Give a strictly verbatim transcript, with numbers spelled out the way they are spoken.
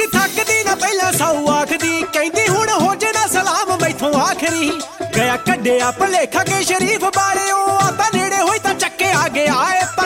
ਸੀ ਥੱਕਦੀ ਨਾ ਪਹਿਲਾਂ ਸਾਊ ਆਖਦੀ, ਕਹਿੰਦੀ ਹੁਣ ਹੋ ਜੇ ਨਾ ਸਲਾਮ ਮੈਥੋਂ ਆਖਰੀ। ਗਿਆ ਕੱਢਿਆ ਭਲੇਖਾ ਕੇ ਸ਼ਰੀਫ ਬਾਲਿਓ, ਆਤਾ ਨੇੜੇ ਹੋਈ ਤਾਂ ਚੱਕੇ ਆ ਗਿਆ ਏ।